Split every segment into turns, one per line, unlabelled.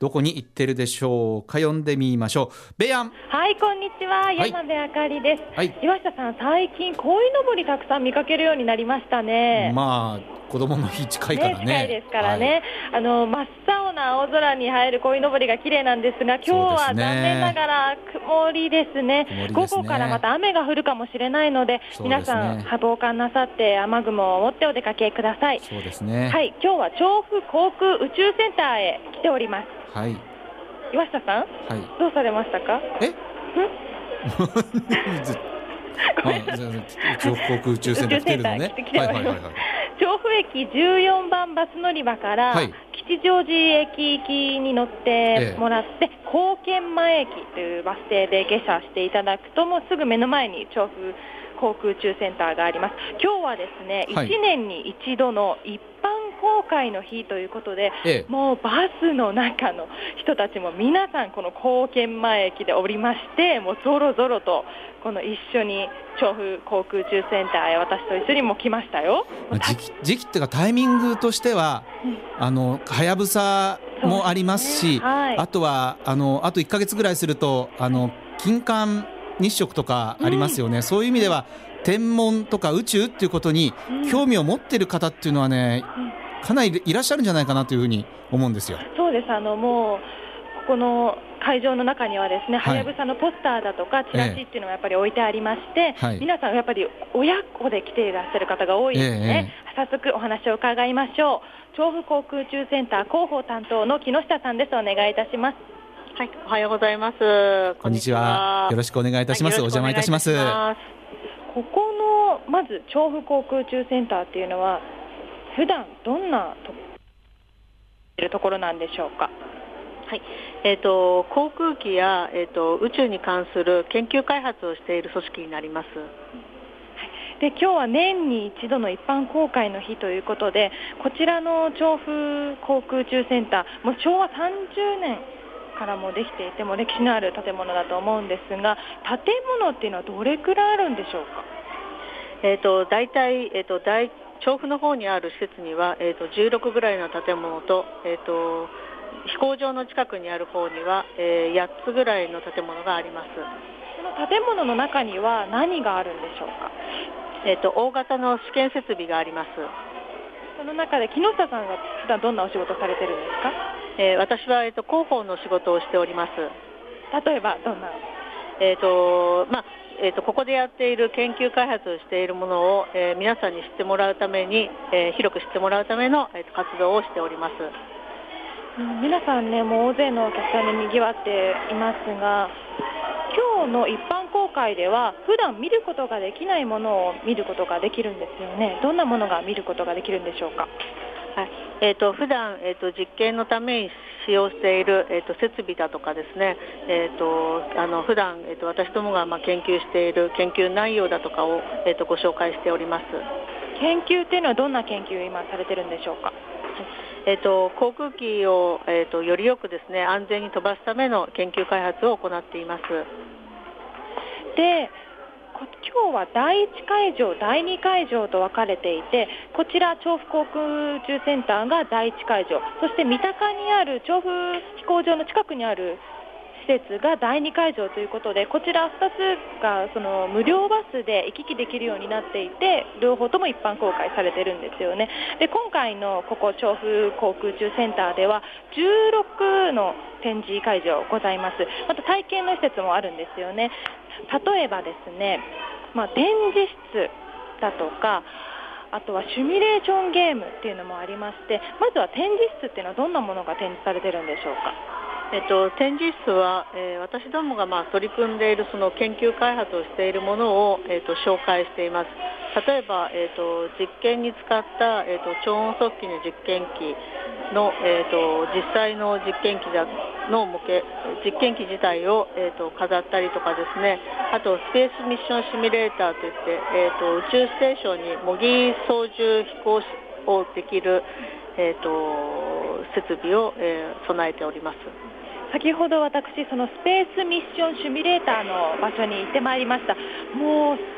どこに行ってるでしょうか。呼んでみましょう。ベアン。
はい、こんにちは、山部あかりです。
はい、
岩下さん、最近鯉のぼりたくさん見かけるようになりましたね。
まあ子供の日近いからね。
近いですからね、真っ青な青空に映える鯉のぼりが綺麗なんですが、今日は残念ながら曇りですね。午後からまた雨が降るかもしれないので、皆さん防寒なさって雨雲を持ってお出かけください。
そうですね。
はい、今日は調布航空宇宙センターへ来ております。
はい、
岩下さん、
ど
うされましたか？
調布航空宇宙センター来てるのね。
調布駅14番バス乗り場から、吉祥寺駅行きに乗ってもらって、高見前駅というバス停で下車していただくと、もうすぐ目の前に調布航空宇宙センターがあります。今日はですね、1年に一度の一般公開の日ということで、もうバスの中の人たちも皆さんこの高見前駅でおりまして、もうぞろぞろとこの一緒に調布航空宇宙センターへ私と一緒にも来ましたよ。
時期っていうかタイミングとしては、はやぶさもありますし、あとはあと1ヶ月ぐらいすると金環日食とかありますよね。そういう意味では天文とか宇宙っていうことに興味を持っている方っていうのはね、かなりいらっしゃるんじゃないかなというふうに思うんですよ。
そうです。もうここの会場の中にはですね、はやぶさのポスターだとかチラシっていうのがやっぱり置いてありまして、皆さんやっぱり親子で来ていらっしゃる方が多いですね。早速お話を伺いましょう。調布航空宇宙センター広報担当の木下さんです。お願いいたします。
はい、おはようございます。
こんにちは。よろしくお願いいたします。お邪魔いたします。
ここのまず調布航空宇宙センターっていうのは普段どんなところなんでしょうか？
はい、航空機や、宇宙に関する研究開発をしている組織になります。
で、今日は年に一度の一般公開の日ということで、こちらの調布航空宇宙センター、もう昭和30年からもできていて、も歴史のある建物だと思うんですが、建物っていうのはどれくらいあるんでしょうか？
だいたい調布の方にある施設には、16ぐらいの建物と、飛行場の近くにある方には、8つぐらいの建物があります。
その建物の中には何があるんでしょうか？
大型の試験設備があります。
その中で木下さんが普段どんなお仕事されてるんですか？
私は、広報の仕事をしております。
例えばどんな？
ここでやっている研究開発をしているものを、皆さんに知ってもらうために、広く知ってもらうための、活動をしております。
皆さんね、もう大勢のお客さんで賑わっていますが、今日の一般公開では普段見ることができないものを見ることができるんですよね。どんなものが見ることができるんでしょうか？
はい、普段、実験のために使用している、設備だとかですね、普段、私どもが研究している研究内容だとかを、ご紹介しております。
研究っていうのはどんな研究を今されてるんでしょうか？
航空機を、よりよくですね、安全に飛ばすための研究開発を行っています。
で、今日は第1会場、第2会場と分かれていて、こちら調布航空宇宙センターが第1会場、そして三鷹にある調布飛行場の近くにある施設が第2会場ということで、こちら2つがその無料バスで行き来できるようになっていて、両方とも一般公開されてるんですよね。で、今回のここ調布航空宇宙センターでは16の展示会場ございます。また体験の施設もあるんですよね。例えばですね、展示室だとか、あとはシミュレーションゲームっていうのもありまして、まずは展示室っていうのはどんなものが展示されてるんでしょうか？
展示室は、私どもが取り組んでいるその研究開発をしているものを、紹介しています。例えば、実験に使った、超音速機の実験機の、実際の実験機の実験機自体を、飾ったりとかですね、あとスペースミッションシミュレーターといって、宇宙ステーションに模擬操縦飛行をできる、設備を、備えております。
先ほど私、そのスペースミッションシミュレーターの場所に行ってまいりました。もう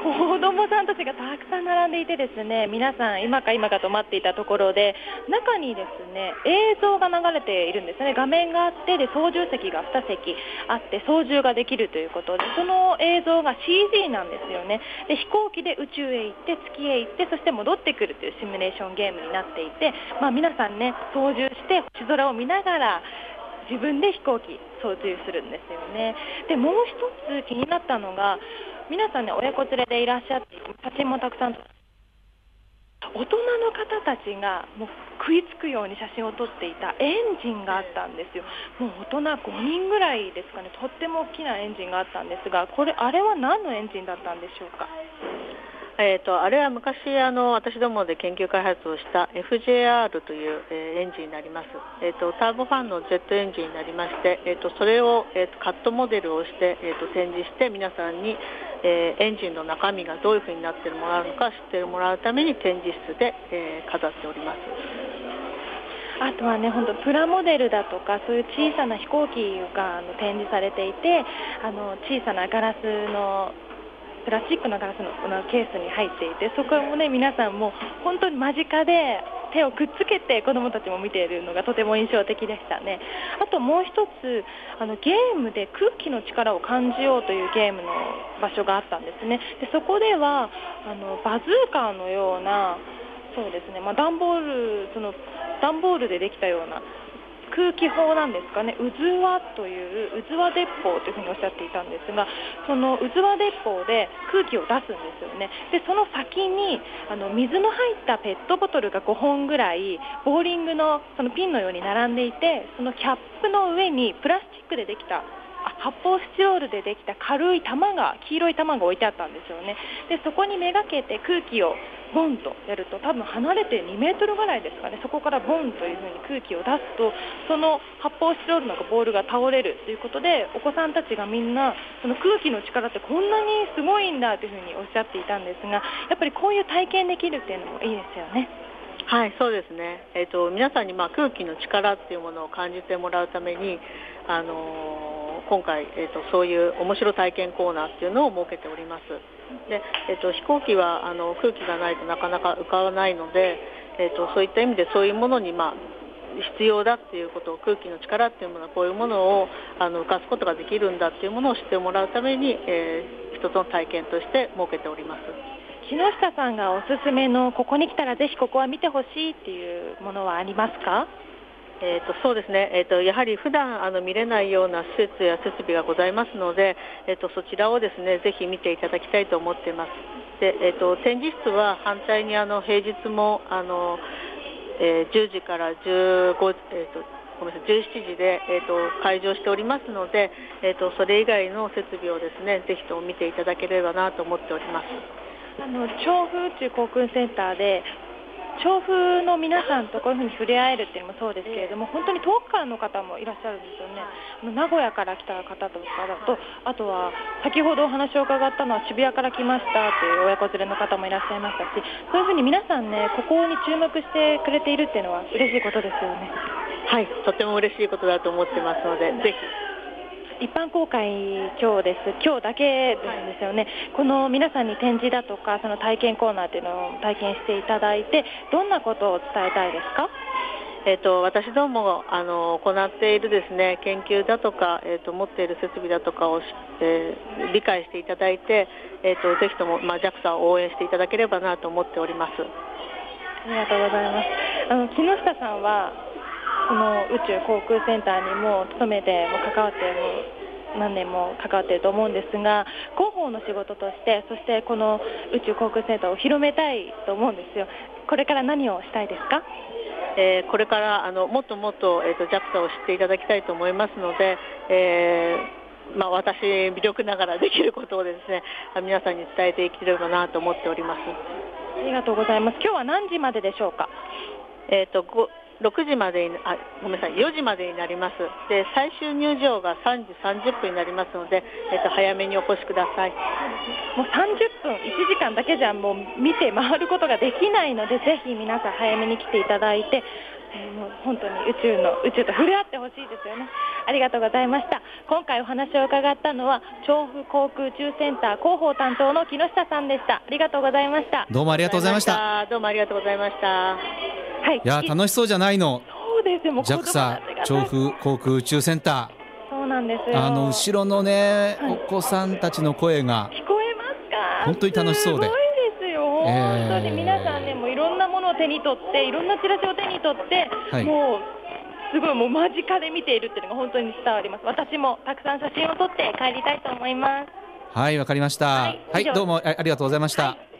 子どもさんたちがたくさん並んでいてですね、皆さん今か今かと待っていたところで、中にですね映像が流れているんですね。画面があって、で操縦席が2席あって操縦ができるということで、その映像が CG なんですよね。で飛行機で宇宙へ行って月へ行って、そして戻ってくるというシミュレーションゲームになっていて、皆さんね操縦して星空を見ながら自分で飛行機操縦するんですよね。でもう一つ気になったのが、皆さんね親子連れでいらっしゃって、写真もたくさん、大人の方たちがもう食いつくように写真を撮っていたエンジンがあったんですよ。もう大人5人ぐらいですかね、とっても大きなエンジンがあったんですが、あれは何のエンジンだったんでしょうか。
あれは昔私どもで研究開発をした FJR という、エンジンになります。ターボファンのジェットエンジンになりまして、それを、カットモデルをして、展示して皆さんに、エンジンの中身がどういうふうになってもらうのか知ってもらうために展示室で、飾っております。
あとはね、本当プラモデルだとかそういう小さな飛行機が展示されていて、小さなガラスのプラスチックのガラスのケースに入っていて、そこもね皆さんも本当に間近で手をくっつけて子どもたちも見ているのがとても印象的でしたね。あともう一つゲームで空気の力を感じようというゲームの場所があったんですね。でそこではバズーカーのような、そうですね、段ボールでできたような空気砲なんですかね、渦輪という渦輪鉄砲というふうにおっしゃっていたんですが、その渦輪鉄砲で空気を出すんですよね。でその先に水の入ったペットボトルが5本ぐらいボーリングのそのピンのように並んでいて、そのキャップの上にプラスチックでできた発泡スチロールでできた軽い玉が、黄色い玉が置いてあったんですよね。でそこにめがけて空気をボンとやると、多分離れて2メートルぐらいですかね、そこからボンというふうに空気を出すと、その発泡スチロールのボールが倒れるということで、お子さんたちがみんなその空気の力ってこんなにすごいんだというふうにおっしゃっていたんですが、やっぱりこういう体験できるっていうのもいいですよね。
はい、そうですね。皆さんに空気の力っていうものを感じてもらうために、今回、そういう面白体験コーナーっていうのを設けております。で、飛行機は空気がないとなかなか浮かばないので、そういった意味でそういうものに必要だっていうことを、空気の力っていうものはこういうものを浮かすことができるんだっていうものを知ってもらうために、一つの体験として設けております。
木下さんがおすすめの、ここに来たらぜひここは見てほしいっていうものはありますか？
そうですね、やはり普段見れないような施設や設備がございますので、そちらをですねぜひ見ていただきたいと思っています。で、展示室は反対に平日も10時から17時で、開場しておりますので、それ以外の設備をですねぜひとも見ていただければなと思っております。
調布宇宙航空センターで調布の皆さんとこういうふうに触れ合えるっていうのもそうですけれども、本当に遠くからの方もいらっしゃるんですよね。名古屋から来た方とかだと、あとは先ほどお話を伺ったのは渋谷から来ましたという親子連れの方もいらっしゃいましたし、そういうふうに皆さんねここに注目してくれているっていうのは嬉しいことですよね。
はい、とても嬉しいことだと思ってますので、ぜひ。
一般公開今日です。今日だけですよね。この皆さんに展示だとかその体験コーナーというのを体験していただいて、どんなことを伝えたいですか？
私ども行っているですね研究だとか、持っている設備だとかを、理解していただいて、ぜひとも、JAXA を応援していただければなと思っております。
ありがとうございます。木下さんはこの宇宙航空センターにも勤めて関わって何年も関わっていると思うんですが、広報の仕事として、そしてこの宇宙航空センターを広めたいと思うんですよ。これから何をしたいですか？
これからもっともっと、JAXA を知っていただきたいと思いますので、私微力ながらできることをですね皆さんに伝えていければなと思っております。
ありがとうございます。今日は何時まででしょうか
？6時までごめんなさい、4時までになります。で、最終入場が3時30分になりますので、早めにお越しください。
もう30分、1時間だけじゃもう見て回ることができないので、ぜひ皆さん早めに来ていただいて、 もう本当に宇宙と触れ合ってほしいですよね。ありがとうございました。今回お話を伺ったのは調布航空宇宙センター広報担当の木下さんでした。ありがとうございました。
どうもありがとうございました。
どうもありがとうございました。は
い、
いや楽しそうじゃないの。
そうですよ、もう
JAXA 調布航空宇宙センター。
そうなんですよ。
後ろのね、お子さんたちの声が
聞こえますか。
本当に楽しそうで。
すごいですよ。本当に皆さんね、もういろんなものを手に取って、いろんなチラシを手に取って、はい、もうすごいもう間近で見ているっていうのが本当に伝わります。私もたくさん写真を撮って帰りたいと思います。
はい、わかりました。はい、どうもありがとうございました。はい。